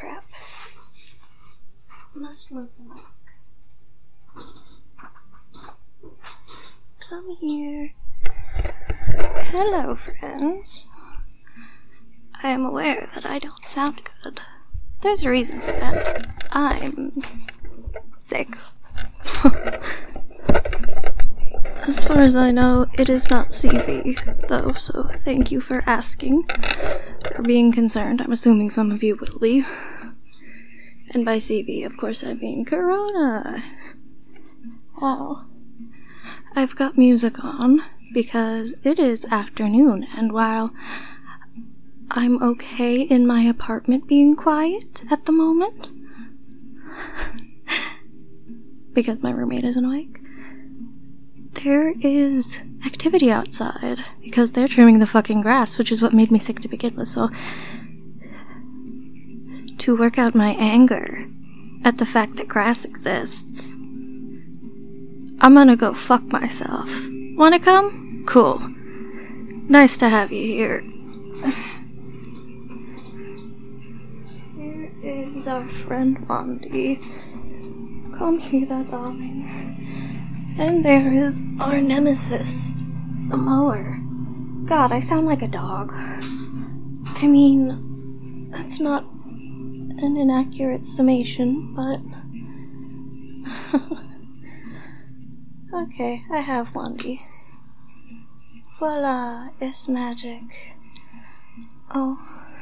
crap. Must move the mic. Come here. Hello, friends. I am aware that I don't sound good. There's a reason for that. I'm sick. As far as I know, it is not CV, though, so thank you for asking. For being concerned, I'm assuming some of you will be. And by CV, of course, I mean Corona. Wow. I've got music on, because it is afternoon, and while I'm okay in my apartment being quiet at the moment, because my roommate isn't awake, there is activity outside, because they're trimming the fucking grass, which is what made me sick to begin with, so to work out my anger at the fact that grass exists, I'm gonna go fuck myself. Wanna come? Cool. Nice to have you here. Here is our friend Wandy. Come here, darling. And there is our nemesis, the mower. God, I sound like a dog. I mean, that's not an inaccurate summation, but... Okay, I have Wandy. Voila, it's magic. Oh.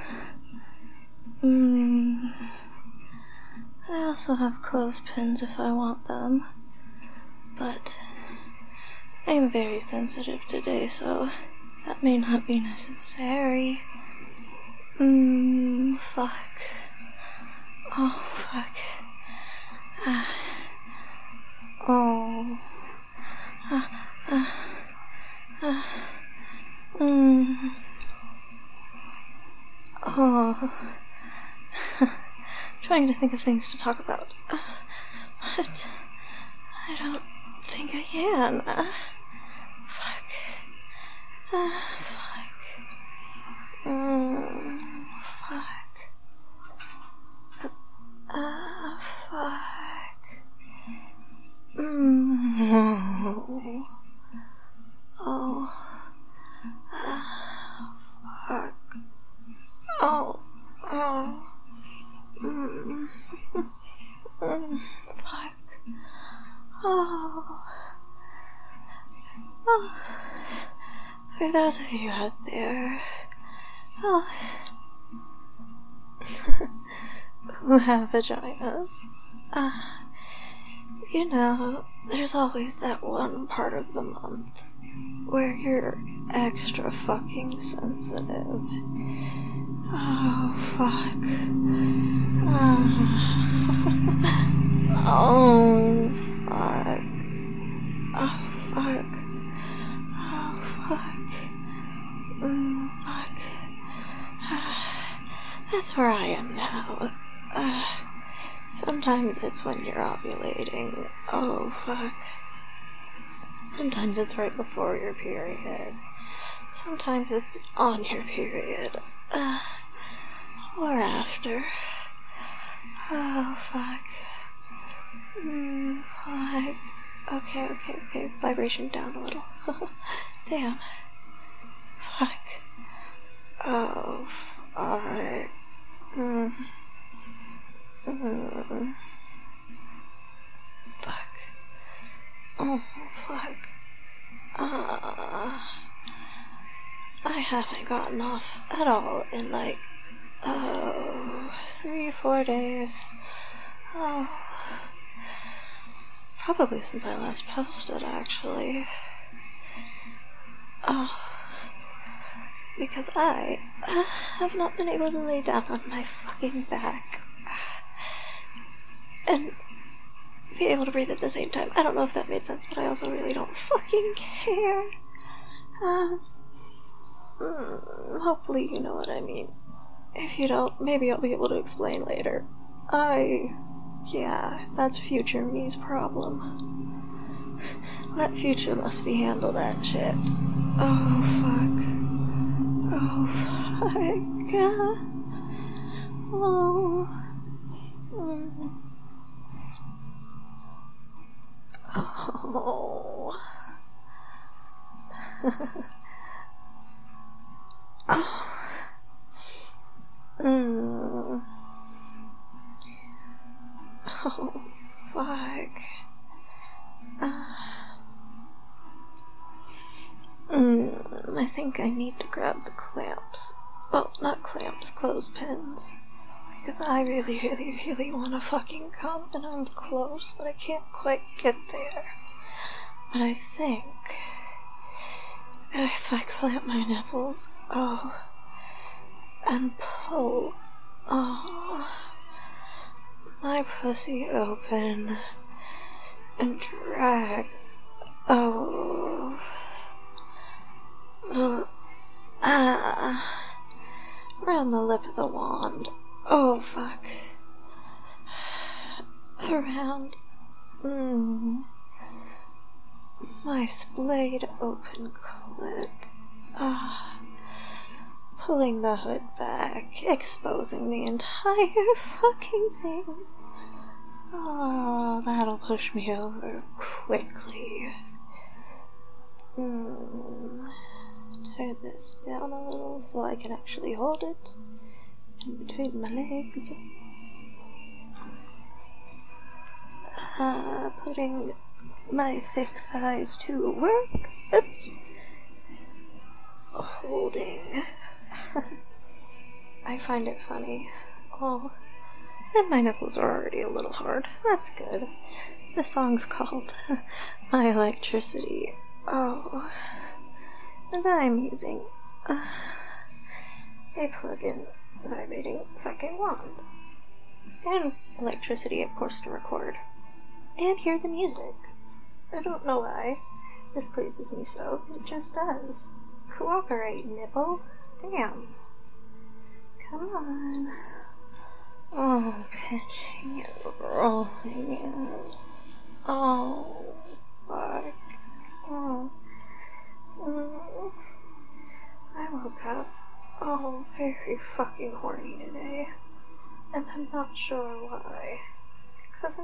I also have clothespins if I want them. But I am very sensitive today, so that may not be necessary. Fuck. Oh, fuck. Oh. Oh. Trying to think of things to talk about. But I don't think I can. Fuck. Fuck. Fuck. Fuck. Oh. Fuck. Oh. Fuck. Oh. For those of you out there, who have vaginas, you know, there's always that one part of the month where you're extra fucking sensitive. Oh, fuck. Oh, fuck. Oh, fuck. Oh, fuck. Fuck. That's where I am now. Sometimes it's when you're ovulating. Oh, fuck. Sometimes it's right before your period. Sometimes it's on your period. Or after. Oh, fuck. Fuck. Okay. Vibration down a little. Damn. Fuck. Oh, fuck. Fuck. Oh, fuck. I haven't gotten off at all in 3-4 days. Oh. Probably since I last posted, actually. Oh. Because I have not been able to lay down on my fucking back and be able to breathe at the same time. I don't know if that made sense, but I also really don't fucking care. Hopefully you know what I mean. If you don't, maybe I'll be able to explain later. Yeah, that's future me's problem. Let future Lusty handle that shit. Oh, fuck. Oh, fuck. Oh. Oh. Oh. Oh, fuck. I think I need to grab the clamps. Well, not clamps, clothespins. Because I really, really, really want to fucking come, and I'm close, but I can't quite get there. But I think if I clamp my nipples, and pull, my pussy open, and drag, around the lip of the wand. Oh, fuck. Around, my splayed open clit. Pulling the hood back, exposing the entire fucking thing. Oh, that'll push me over quickly. Turn this down a little so I can actually hold it in between my legs. Putting my thick thighs to work. Oops. Holding. I find it funny. Oh, and my nipples are already a little hard. That's good. The song's called My Electricity. Oh, and I'm using a plug-in vibrating fucking wand. And electricity, of course, to record. And hear the music. I don't know why this pleases me so. It just does. Cooperate, nipple. Damn. Come on. Oh, pitching and rolling it. Oh, fuck. Oh. I woke up, very fucking horny today. And I'm not sure why. Cause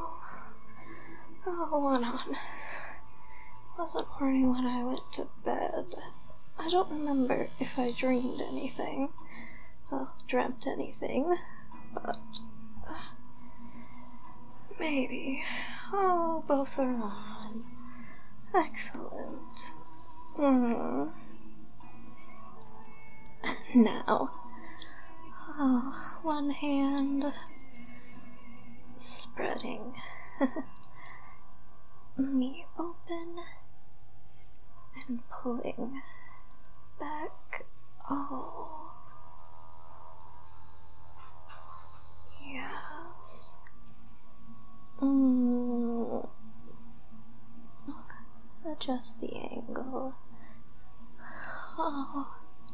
went on. Wasn't horny when I went to bed. I don't remember if I dreamed anything. Well, dreamt anything. But maybe. Oh, both are on. Excellent. Now. One hand spreading me open and pulling back. Oh, yes. Adjust the angle. Oh,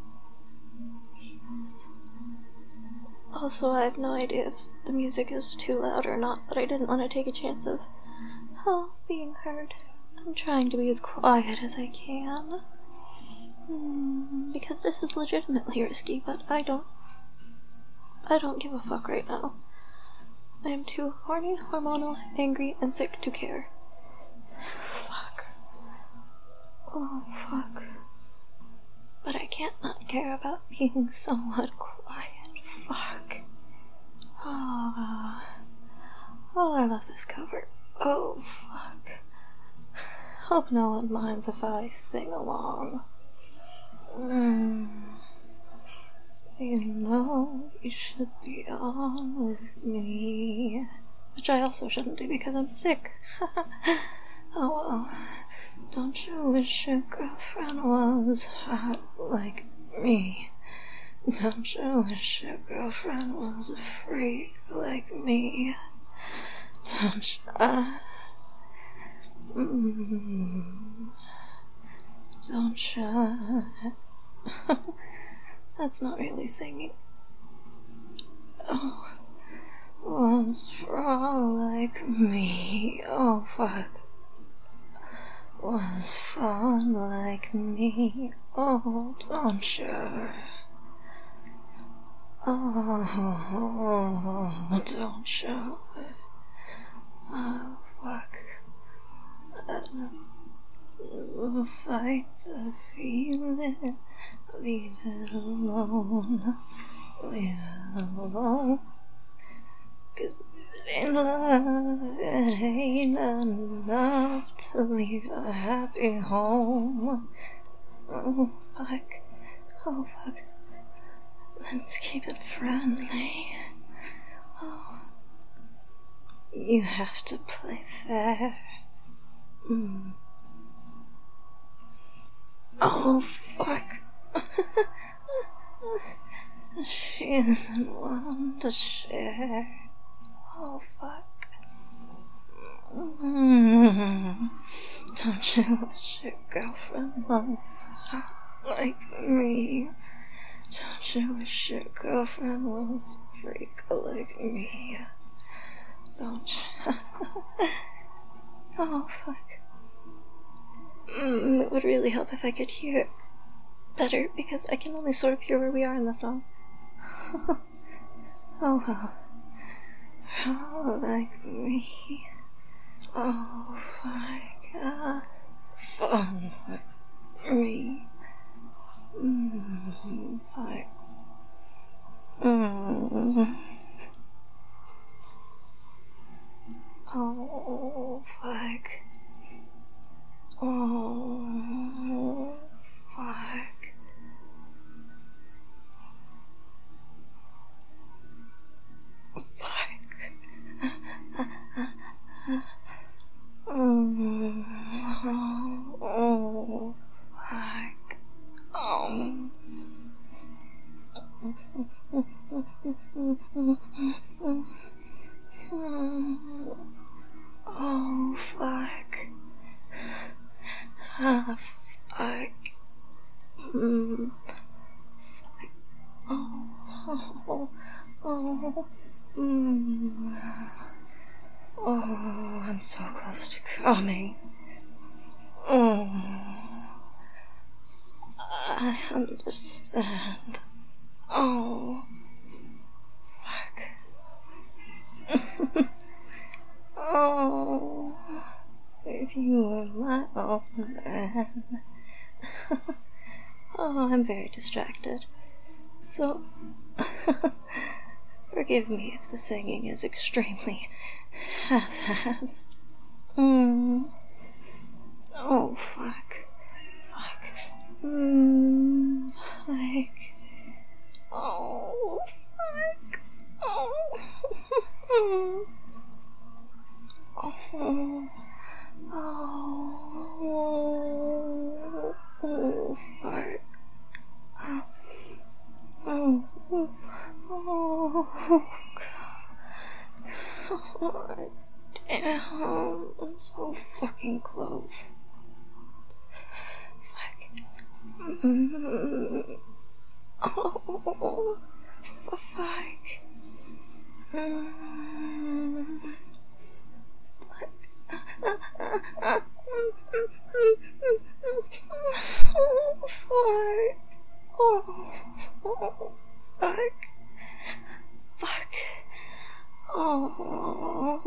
yes. Also, I have no idea if the music is too loud or not, but I didn't want to take a chance of being heard. I'm trying to be as quiet as I can. Because this is legitimately risky, but I don't give a fuck right now. I am too horny, hormonal, angry, and sick to care. Fuck. Oh, fuck. But I can't not care about being somewhat quiet. Fuck. Oh, I love this cover. Oh, fuck. Hope no one minds if I sing along. You know you should be on with me. Which I also shouldn't do because I'm sick. Oh well. Don't you wish your girlfriend was hot like me? Don't you wish your girlfriend was a freak like me? Don't you? Don't you? That's not really singing. Oh, was frog like me. Oh, fuck. Was fun like me. Oh, don't you? Oh, don't you? Oh, fuck. fight the feeling, leave it alone, leave it alone. 'Cause it ain't love, it ain't enough to leave a happy home. Oh fuck, oh fuck, let's keep it friendly. Oh, you have to play fair. Oh fuck. She isn't one to share. Oh fuck. Don't you wish your girlfriend was hot like me? Don't you wish your girlfriend was a freak like me? Don't you? Oh fuck. It would really help if I could hear it better, because I can only sort of hear where we are in the song. Oh well. Oh, like me. Oh my god. Fun like me. Like. Oh, fuck. Oh, fuck. Fuck. Oh, fuck. Oh, fuck. Fuck. Oh, I'm so close to coming. I understand. Oh, fuck. Oh, if you were my own man. Oh, I'm very distracted. So, forgive me if the singing is extremely half-assed. Oh, fuck. Fuck. Like. Oh, fuck. Oh. Oh. Oh, fuck. God damn, I'm so fucking close. Fuck. Oh, fuck. Fuck. Oh, fuck. Fuck. Oh.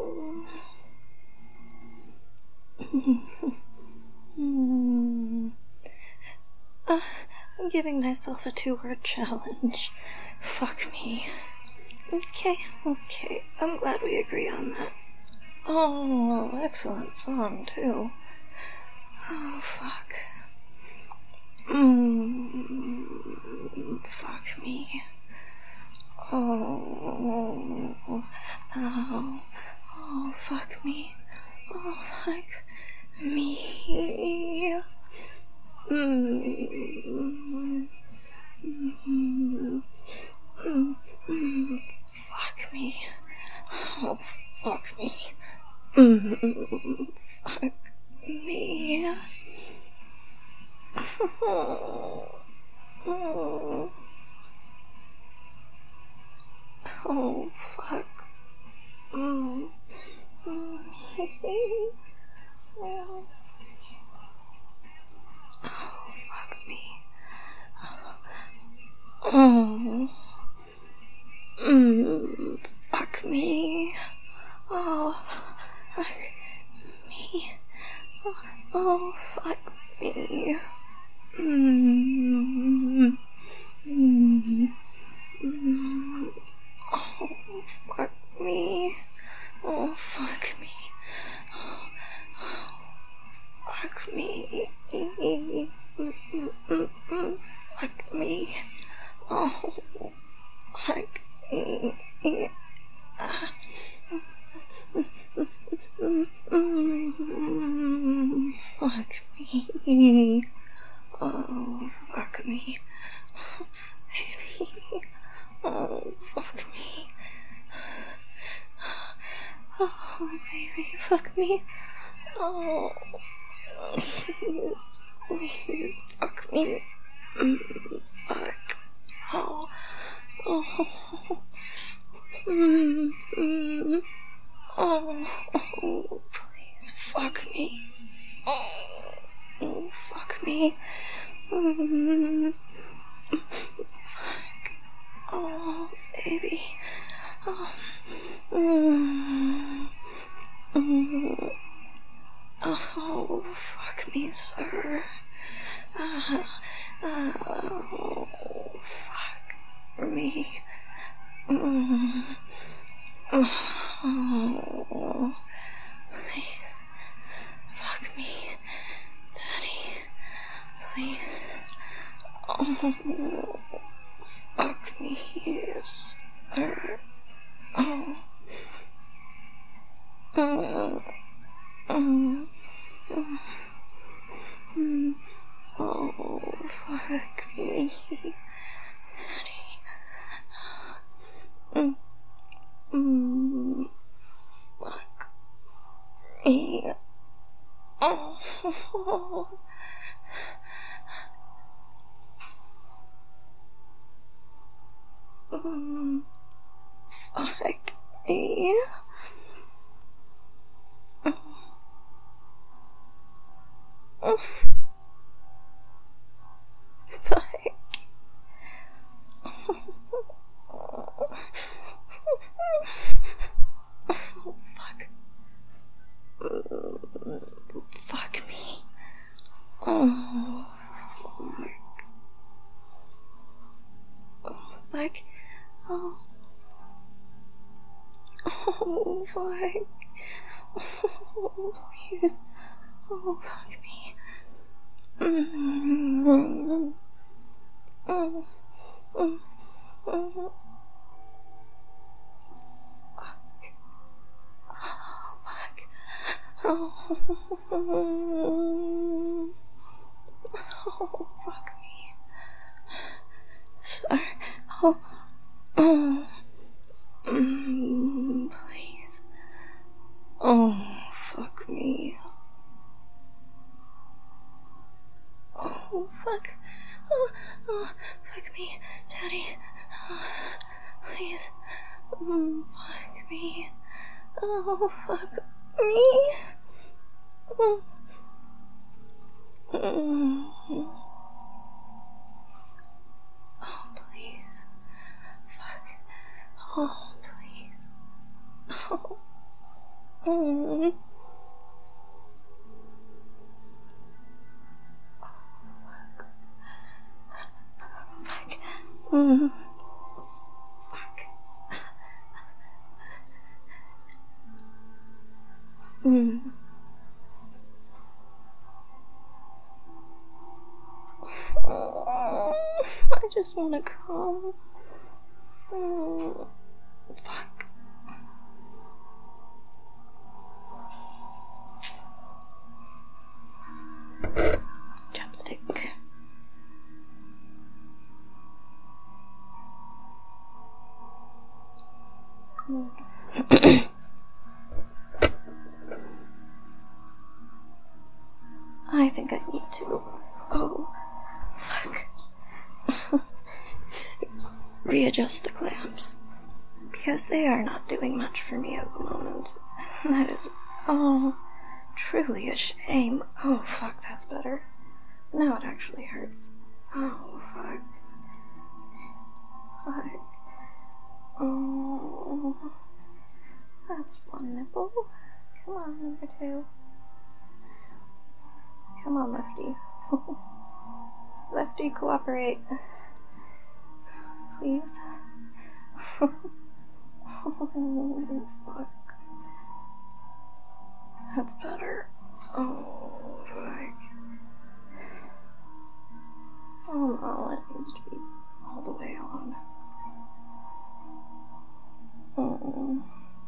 I'm giving myself a 2-word challenge. Fuck me. Okay. I'm glad we agree on that. Oh, excellent song, too. Oh, fuck. Fuck me. Oh, fuck me. Oh, fuck me. Fuck me. Oh, fuck me. Fuck me. Oh, fuck. Oh, fuck me. Oh. Fuck me. Oh, fuck me. Oh, fuck fuck me. Oh, fuck me. Fuck me. Fuck me. Oh, fuck me. Fuck me. Oh, fuck me. Baby. Oh, fuck me. Oh, baby, fuck me. Oh, please, fuck me. Fuck. Oh, oh, oh, please, fuck me. Oh, fuck me. Fuck. Oh, baby. Oh, oh, fuck me, sir. Oh, fuck me. Oh, please, fuck me, Daddy, please. Oh, fuck me, sir. Oh, oh, fuck me, Daddy. Fuck me. Oh, fuck me. Fuck. Oh, fuck. Fuck me. Oh, fuck. Oh, fuck. Oh. Oh, fuck. Oh, please. Oh, fuck me. Oh, fuck me. Sorry. Oh, please. Oh, fuck me. Oh, fuck. Oh, fuck me, Daddy. Please. Fuck me. Oh, fuck me. Oh, please. Fuck. Oh, please. Oh. Fuck. Fuck. I just wanna come. Fuck. Chapstick. I think I need to. Oh, fuck. Readjust the clamps. Because they are not doing much for me at the moment. That is, truly a shame. Oh, fuck, that's better. Now it actually hurts. Oh, fuck. Fuck. Oh, that's one nipple. Come on, number two. Come on, Lefty. Lefty, cooperate. Please. Oh, fuck. That's better. Oh, fuck. Oh no, it needs to be all the way on. Oh.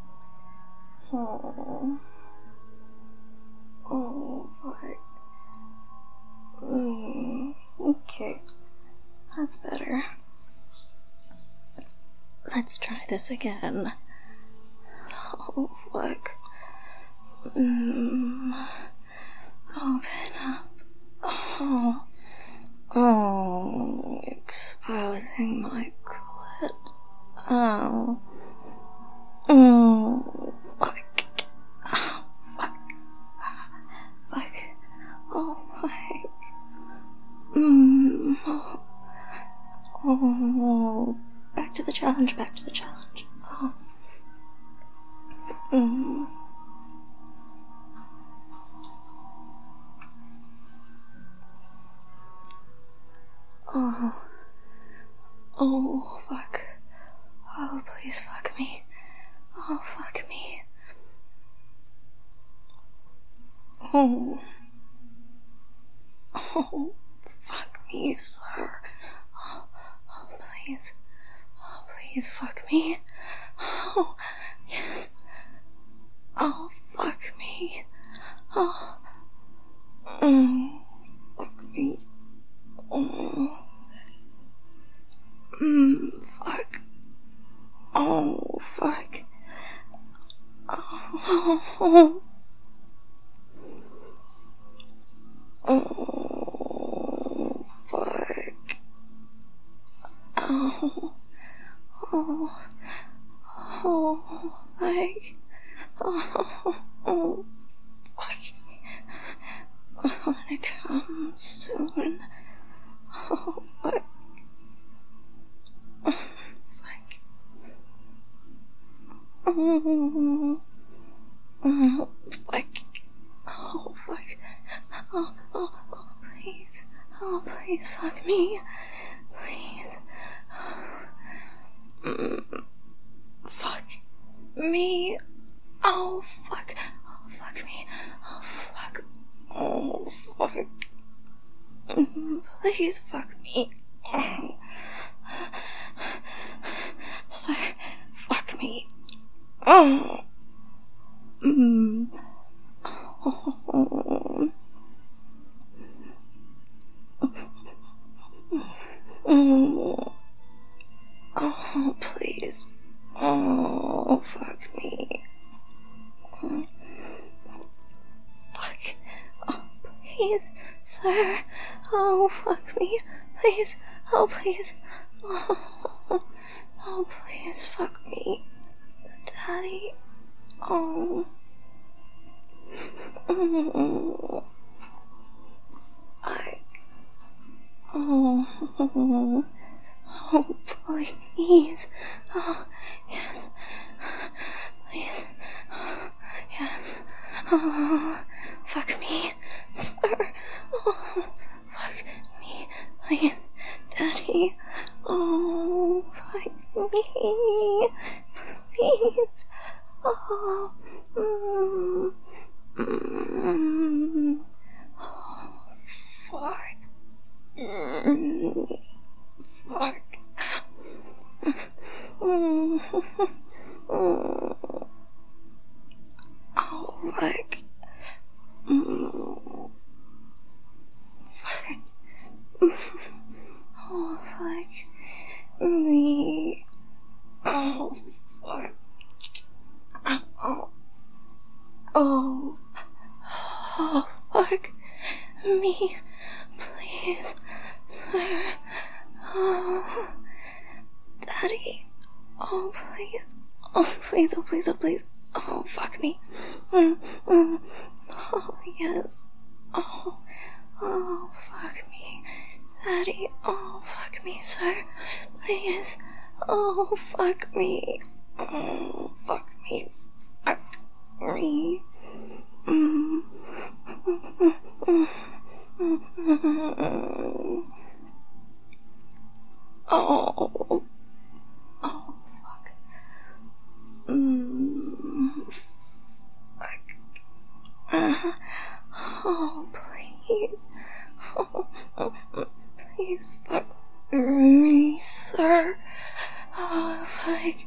Oh. Oh, fuck. Okay. That's better. Let's try this again. Oh, fuck. Open up. Oh. Oh, exposing my clit. Oh. Oh, fuck. Oh, fuck. Fuck. Oh, fuck. Oh. Back to the challenge, back to the challenge. Oh. Oh. Oh, fuck. Oh, please fuck me. Oh, fuck me. Oh. Oh, fuck me, sir. Oh, please. Oh, please fuck me. Oh, yes. Oh, fuck me. Oh. Fuck me. Oh. Fuck. Oh, fuck. Oh. Oh, fuck. Oh. Oh. Oh, like. Oh, fuck. Oh, when it comes soon. Oh, fuck. Oh, fuck. Oh, fuck. Oh, fuck. Oh, please. Oh, please, fuck me. Please. Fuck me. Oh, fuck. Oh, fuck me. Oh, fuck. Oh, fuck. Please fuck me. Oh. Sir, fuck me. Oh. Oh, please. Oh, fuck me. Fuck. Oh, please, sir. Oh, fuck me. Please. Oh, please. Oh, please, fuck me. Daddy. Oh. Fuck. Oh. Oh, please. Oh, yes. Please. Yes. Oh, fuck me, sir. Oh, fuck me, please, Daddy. Oh, fuck me, please. Oh, fuck. Fuck. Oh, fuck. Fuck. Oh, fuck me. Oh, fuck. Oh. Oh. Oh, fuck me. Please, sir. Oh, Daddy. Oh, please. Oh, please, oh, please, oh, please. Oh, fuck me. Oh, yes. Oh, fuck me. Daddy. Oh, fuck me, sir. Please. Oh, fuck me. Oh, fuck me. Fuck me. Oh. Oh, fuck. Oh, please. Oh, please fuck me, sir. Oh, like...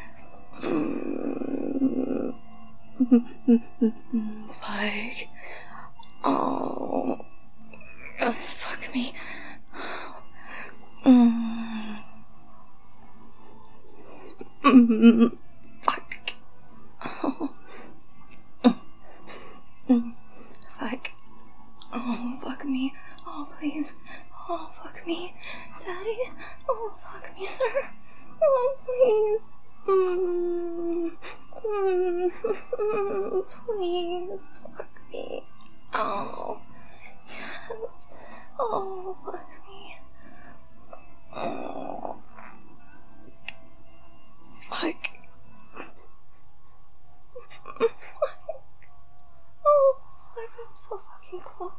Like... Oh... Just fuck me. Fuck. Oh. Fuck. Oh, fuck me. Oh, please. Oh, fuck me. Daddy. Oh, fuck me, sir. Oh, please. Please, fuck me. Oh, yes. Oh, fuck me. Oh, fuck. Oh, fuck, I'm so fucking close.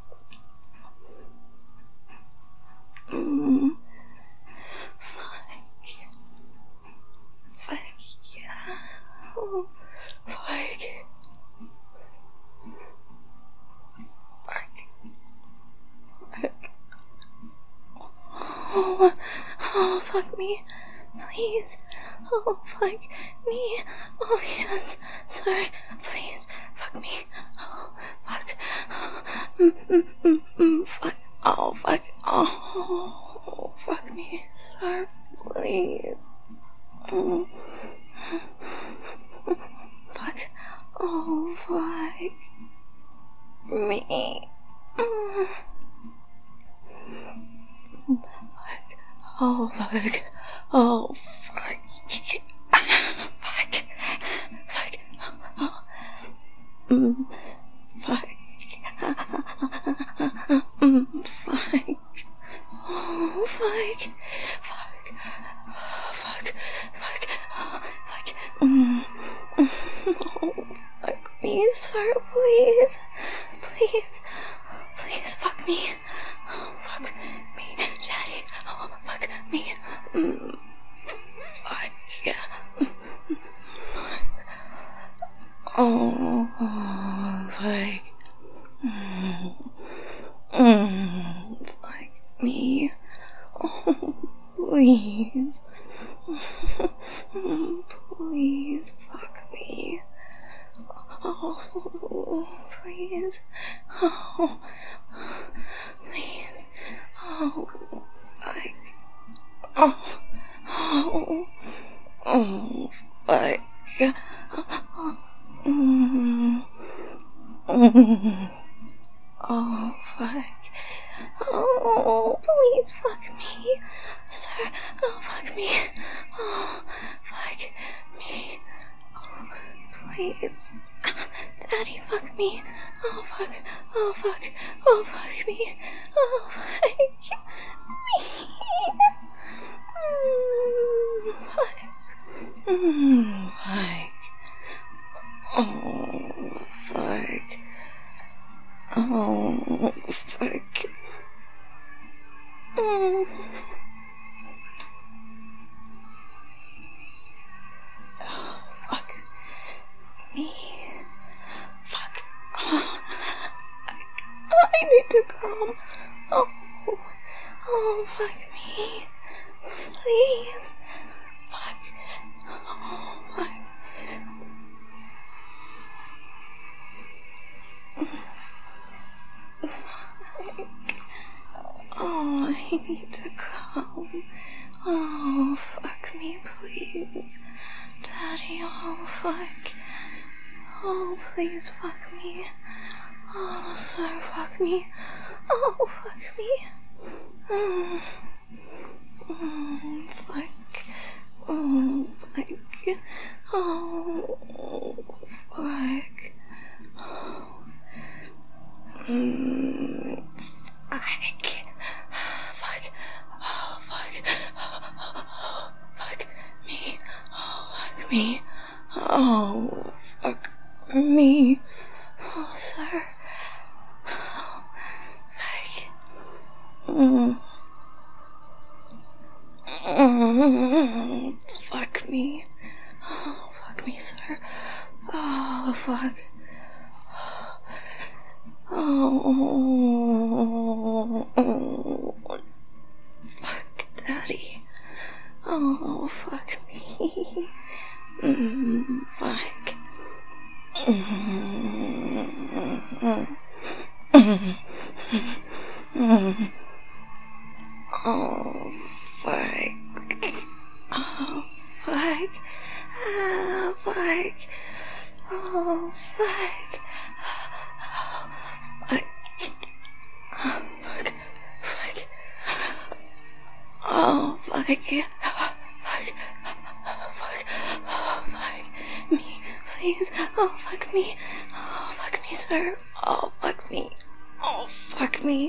Fuck. Fuck, yeah. Oh, fuck. Fuck. Fuck. Oh, fuck me. Please. Oh, fuck me. Oh, yes. Sorry. Please. Fuck me. Oh, fuck. Fuck. Oh, fuck. Oh, fuck me. Sir, please. Fuck. Oh, fuck me. Fuck. Oh, fuck. Oh, fuck. Fuck. Fuck. Oh. Fuck. Fuck. Oh, fuck. Fuck. Fuck. Fuck. Fuck. Oh, fuck me, sir, please. Please. Please, fuck me. Oh, fuck me, Daddy. Oh, fuck me. Fuck. Yeah. Fuck. Oh, fuck. Fuck me. Oh, please. Please, fuck me. Oh, please. Oh, please. Oh, fuck. Oh, oh, fuck. Oh, fuck. Oh, please fuck me. Sir, oh, fuck me. Oh, fuck me. Oh, please. Daddy, fuck me. Oh, fuck. Oh, fuck. Oh, fuck me. Oh, fuck me. Fuck. Fuck. Oh, fuck. Oh, fuck. Oh, fuck me. Fuck. I need to come. Oh, fuck me. Please. Fuck. Oh, fuck. Oh, I need to come. Oh, fuck me, please. Daddy, oh, fuck. Oh, please, fuck me. Oh, so fuck me. Oh, fuck me. Fuck. Oh, fuck. Oh, fuck. Fuck. Fuck. Oh, fuck. Fuck me. Oh, fuck me. Oh, fuck me. Oh, sir. Oh, fuck. Fuck me. Oh, fuck me, sir. Oh, fuck. Oh, Oh, fuck, Daddy. Oh, fuck me. Fuck. Oh, fuck. Oh, fuck. Oh, fuck. Oh, fuck. Fuck. Oh, fuck. Fuck. Oh, fuck. Fuck. Fuck. Oh, fuck. Me, please. Oh, fuck me. Oh, fuck me, sir. Oh, fuck me. Oh, fuck me.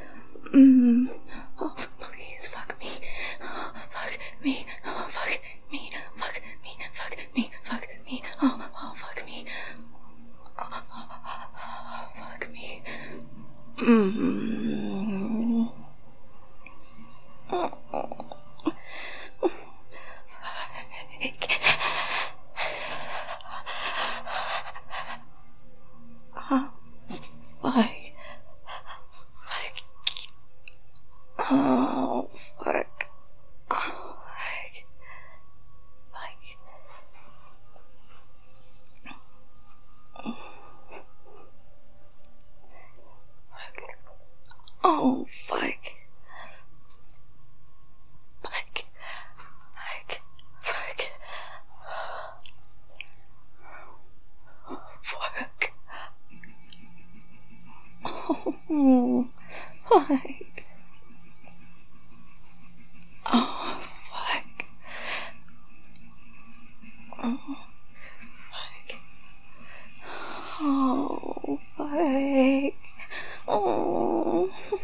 Oh, please, fuck me. Oh, fuck me. Oh, fuck me. Fuck me. Fuck me. Fuck me. Oh, fuck me. Oh, fuck me. Oh, fuck. Fuck. Oh, fuck. Oh, fuck. Fuck. Oh, fuck. Fuck. Fuck. Fuck. Fuck. Oh, fuck. Oh, fuck. Oh, fuck. Oh, fuck. Oh.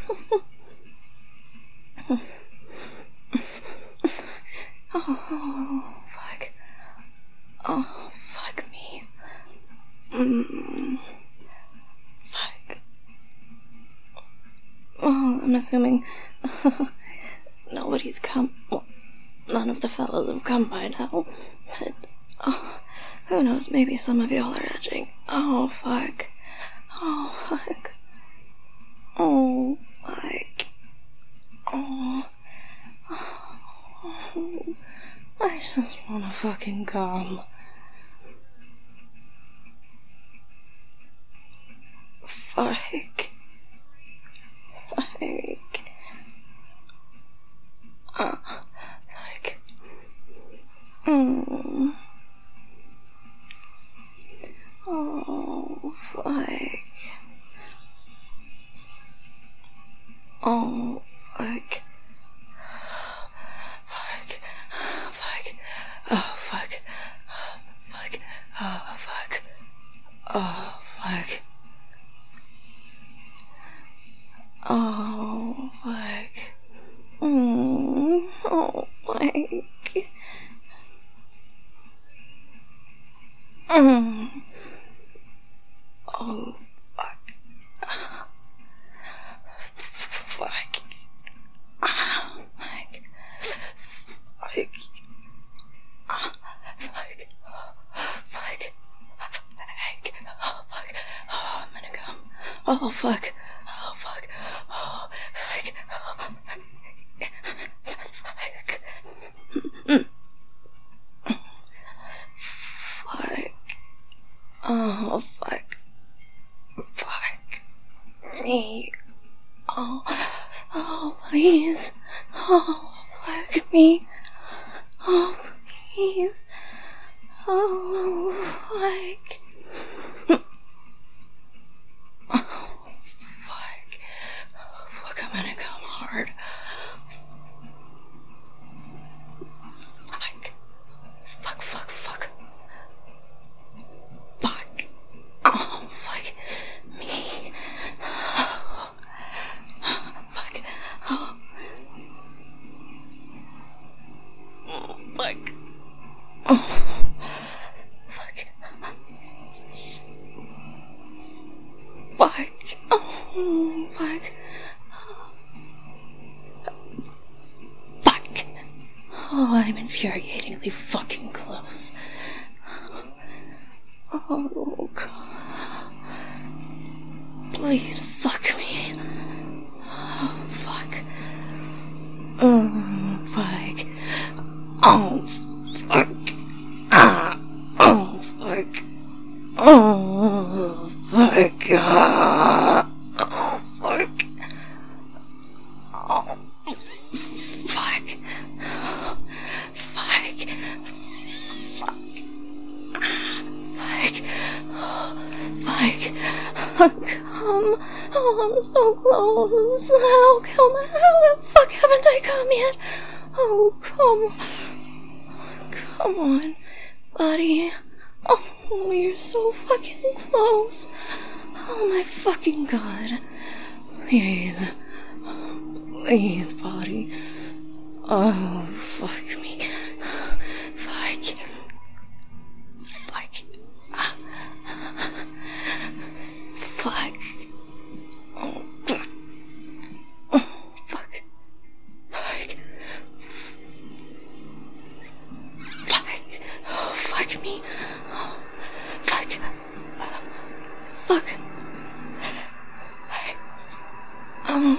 Oh, fuck. Oh, fuck me. Fuck. Oh, I'm assuming nobody's come. Well, none of the fellas have come by now. But, oh, who knows? Maybe some of y'all are edging. Oh, fuck. Oh, fuck. Oh, fuck. Oh. Oh. I just wanna fucking come. Fuck. Fuck. Fuck. Oh, fuck. Oh, fuck. Fuck. Fuck. Oh, fuck. Fuck. Oh, fuck. Oh, fuck. Oh, fuck. Oh, fuck. Oh, fuck. Fuck. Fuck. Fuck. Fuck. Fuck. Fuck. Oh, fuck. Oh, I'm gonna come. Oh, fuck. Oh, fuck. Oh, fuck. Oh, fuck. Fuck. Oh, fuck. Fuck me. Oh, oh, please. Oh, fuck me. Oh, please. Oh, fuck. Oh, fuck. Fuck, I'm gonna come hard. Fuck. Fuck, fuck, fuck. Fuck. Oh, fuck me. Oh. Fuck. Oh. Fuck. Oh. Fuck. Fuck. Oh, fuck. Fuck. Oh, I'm infuriatingly fucking close. Oh, God. Please fuck me. Oh, fuck. Oh, fuck. Oh, fuck. Ah. Oh, fuck. Oh, fuck. Ah. Oh, fuck. Oh, fuck. Fuck. Fuck. Fuck. Fuck. Come. Oh, I'm so close. How the fuck haven't I come yet? Oh, come on, buddy. Oh, you're so fucking close. Oh my fucking god. Please. Please, buddy. Oh, fuck me. Fuck. Fuck. Fuck. Oh, fuck. Oh, fuck. Fuck. Fuck. Oh, fuck me. Oh, fuck. Fuck. Fuck.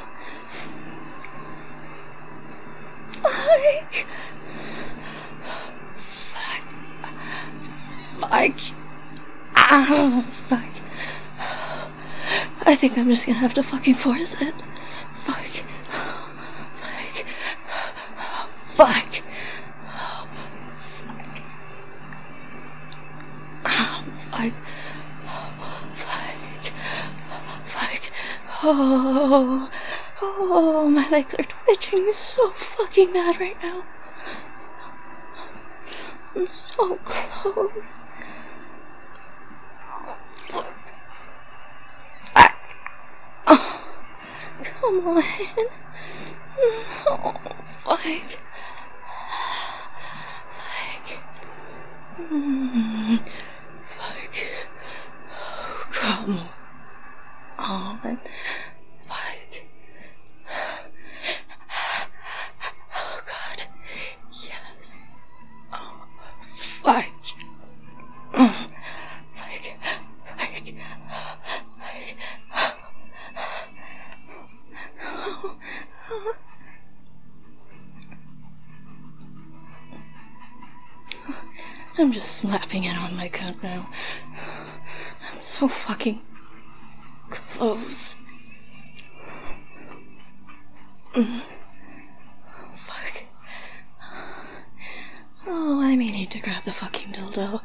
Fuck. Oh, fuck. I think I'm just gonna have to fucking force it. Fuck. Fuck. Fuck. Fuck. Fuck. Fuck. Oh, my legs are twitching so fucking bad right now. I'm so close. Oh, fuck. Fuck. Oh, come on. Oh, fuck. Fuck. Fuck. Oh, come on. Fuck. Oh, God. Yes. Oh, fuck. Fuck. Fuck. I'm just slapping it on my cunt now. I'm so fucking close. Fuck. Oh, I may need to grab the fucking dildo.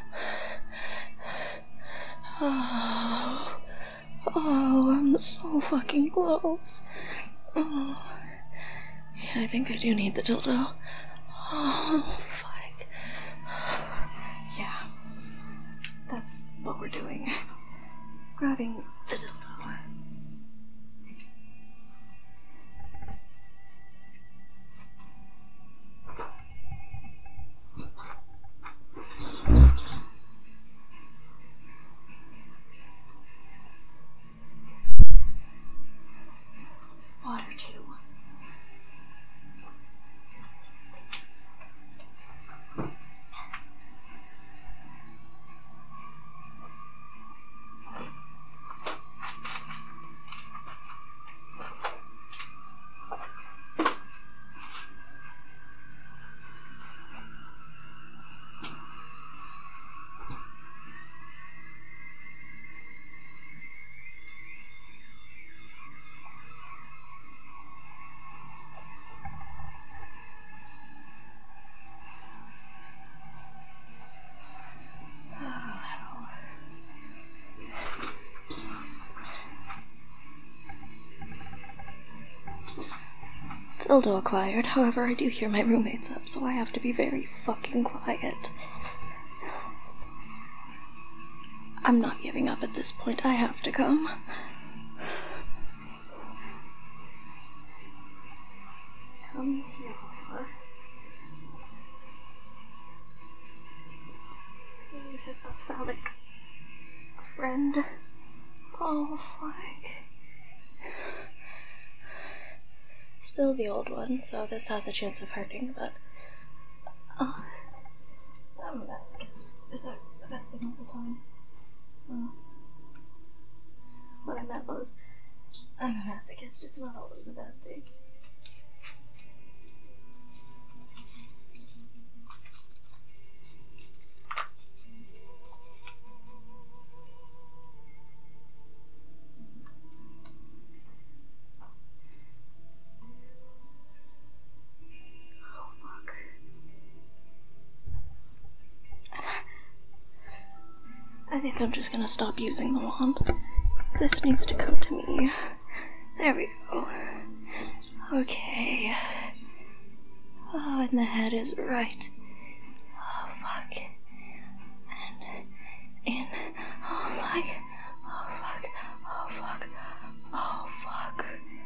Oh, I'm so fucking close. Oh, yeah, I think I do need the dildo. Oh, fuck. Yeah, that's what we're doing. Grabbing the dildo. Water too. Dildo acquired, however, I do hear my roommates up, so I have to be very fucking quiet. I'm not giving up at this point, I have to come. Come here. You hypophilic friend. Oh, fuck. Still the old one, so this has a chance of hurting, but... I'm a masochist. Is that thing all the time? What I meant because I'm a masochist. It's not always a bad thing. I think I'm just gonna stop using the wand. This needs to come to me. There we go. Okay. Oh, and the head is right. Oh, fuck. And in. Oh, fuck. Oh, fuck. Oh, fuck. Oh, fuck.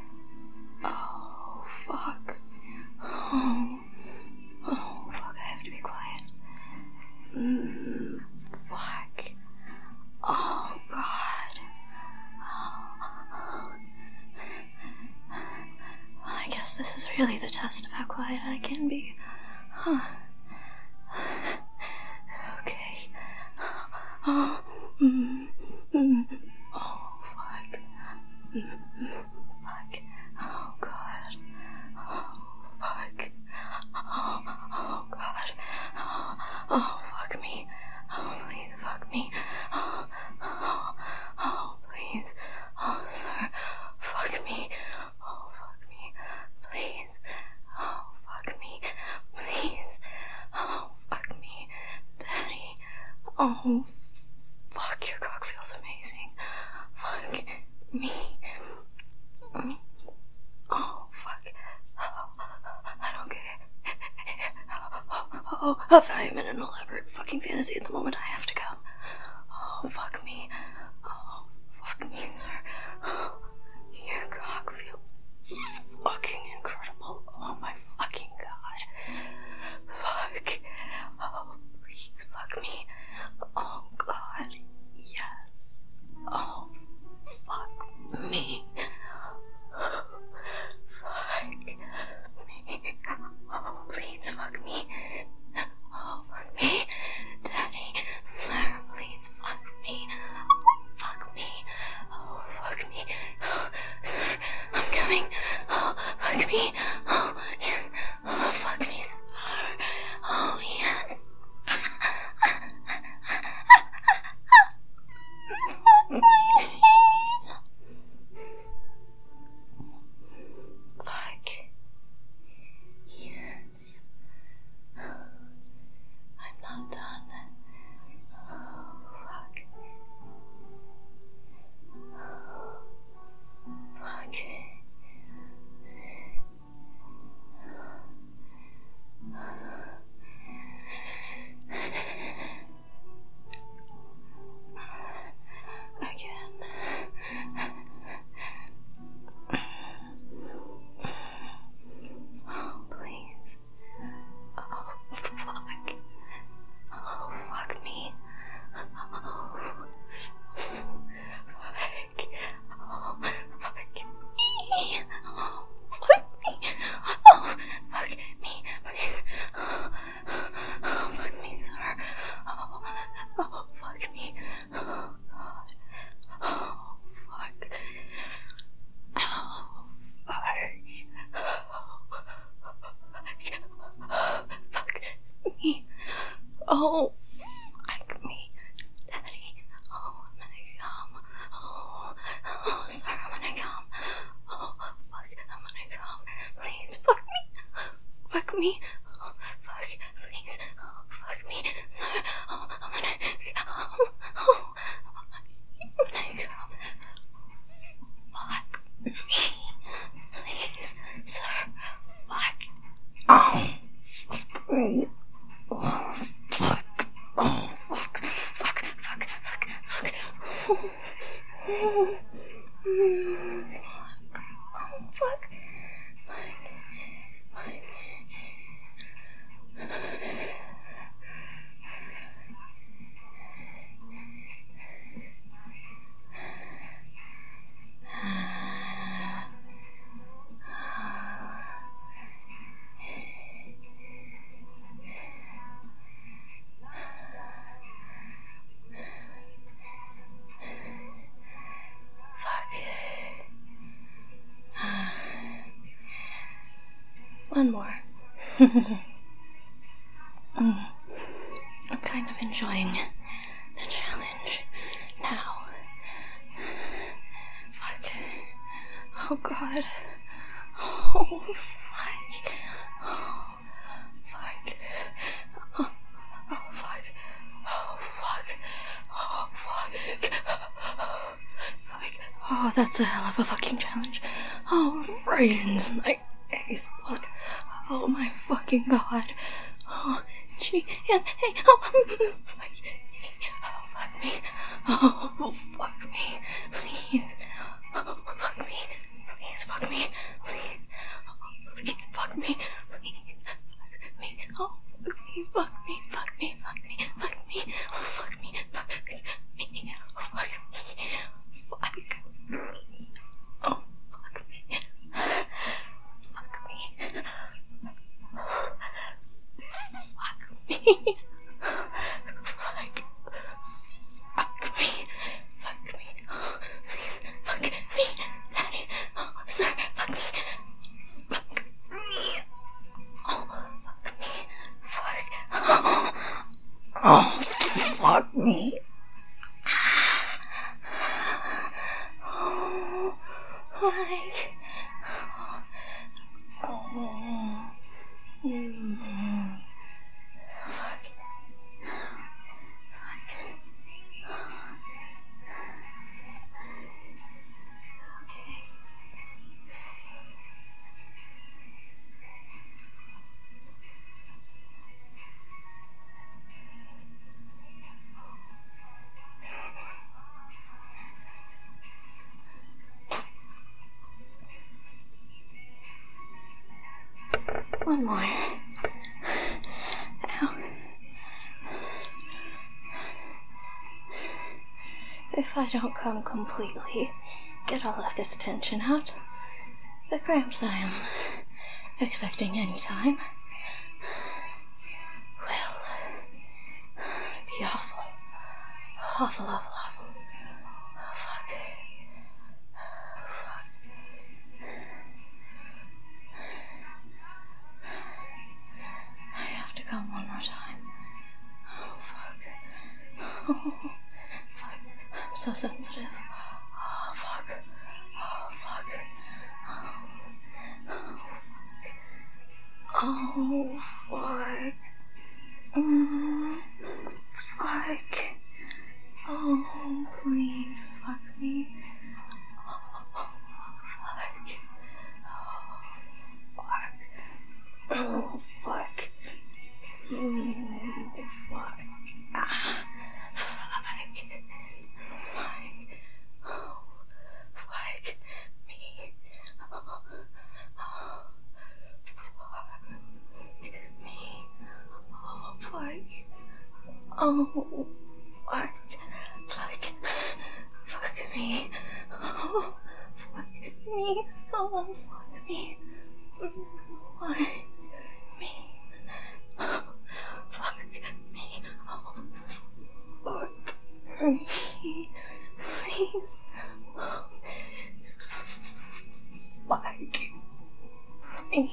Oh, fuck. Oh, fuck. I have to be quiet. Fuck. Oh, God. Well, I guess this is really the test of how quiet I can be. Huh. Okay. Oh, oh, fuck. Fuck. Oh, God. Oh, fuck. Oh, God. Oh, fuck me. Oh, please, fuck me. Oh, please. Oh, sir. Fuck me. Oh, fuck me. Please. Oh, fuck me. Please. Oh, fuck me. Daddy. Oh, fuck, your cock feels amazing. Fuck me. Oh, fuck. Oh, I don't get it. Oh, if I am in an elaborate fucking fantasy at the moment, I have to come. Oh, fuck me. Oh, fuck me, sir. Oh, your cock feels fucking incredible. Oh my fucking God. Fuck. Oh, please fuck me. Oh, God. Yes. Oh, fuck me. Fuck me. Oh, please fuck me. Oh, fuck me. Daddy, sir, please fuck me. Fuck me. Oh, fuck me. Oh, sir, I'm coming. Oh, fuck me. Oh, yes. Oh, fuck me, sir. Oh, yes. Fuck me. Fuck. Yes. I'm not done. Oh, fuck. Fuck. Again. Oh, please. Oh, fuck. Oh, fuck me. Oh, fuck. Oh, fuck me. Oh, fuck me. Oh, fuck me, please. Oh, fuck me, sir. Oh, fuck me. Oh, God. Oh, fuck. Oh, fuck me. Oh, fuck me. Daddy. Oh, I'm gonna come. Oh, sir, I'm gonna come. Oh, fuck, I'm gonna come. Please, fuck me. Fuck me. Oh, fuck, please. Oh, fuck me. Sir, oh, I'm gonna come. Oh, I'm gonna come. Fuck me. Please, sir. Fuck. Oh, fuck me. Oh, fuck. Oh, fuck. Fuck, fuck, fuck, fuck. Oh, fuck. One more. I'm kind of enjoying the challenge now. Fuck. Oh god. Oh fuck. Oh fuck. Oh fuck. Oh fuck. Oh fuck. Fuck. Oh, that's a hell of a fucking challenge. Oh, right into my face. What? Oh my fucking god. Oh, gee. Yeah, hey. Oh, fuck. Oh, fuck me. Oh, fuck me. Please. Oh, fuck me. Please, fuck me. Please. Oh, please, fuck me. Please. Fuck me. Oh, fuck me. Fuck me. Fuck me. Fuck me. Oh, fuck me. Fuck me. Oh, fuck me. Fuck. Oh, fuck me. Fuck me. Fuck me. Fuck. Fuck me. Fuck me. Oh, please. Fuck me. Daddy. Oh, sir. Fuck me. Fuck me. Oh, fuck me. Fuck. Oh, fuck me. Oh, like. Oh. Fuck. Fuck. Okay. One more. Now, if I don't come completely, get all of this tension out, the cramps I am expecting any time will be awful. Awful, awful, awful. Oh, fuck. Fuck. I have to come one more time. Oh, fuck. Oh, fuck. I'm so sensitive. Oh, fuck. Oh, fuck. Oh, fuck. Fuck. Oh, please, fuck me. Oh, fuck. Oh, fuck. Oh, fuck. Oh, fuck. Ah, fuck. Fuck. Oh, fuck me. Oh, oh, fuck me. Oh, fuck. Oh, fuck. Fuck. Fuck me. Oh, fuck me. Oh, fuck me. Fuck me. Oh, fuck me. Oh, fuck me. Please. Oh, fuck me.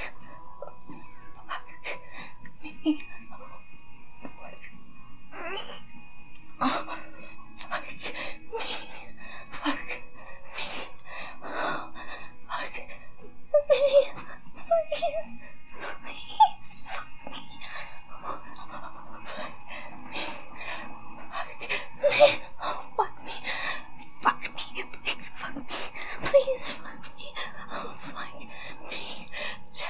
Fuck me. Oh, fuck me. Fuck me. Oh, fuck me. Please. Please. Fuck me. Oh, fuck me. Fuck me. Oh, fuck me. Fuck me. Please fuck me. Please fuck me. Oh, fuck me.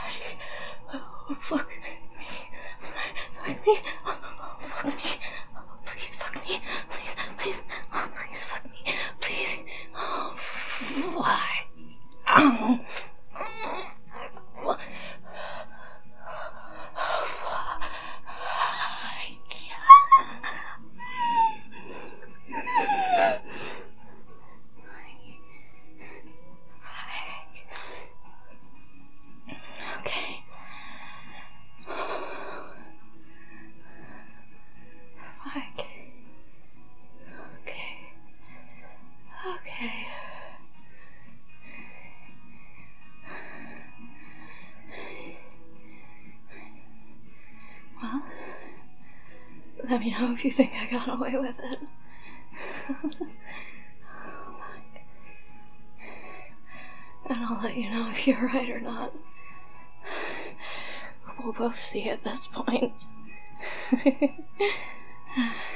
Let me know if you think I got away with it. And I'll let you know if you're right or not. We'll both see at this point.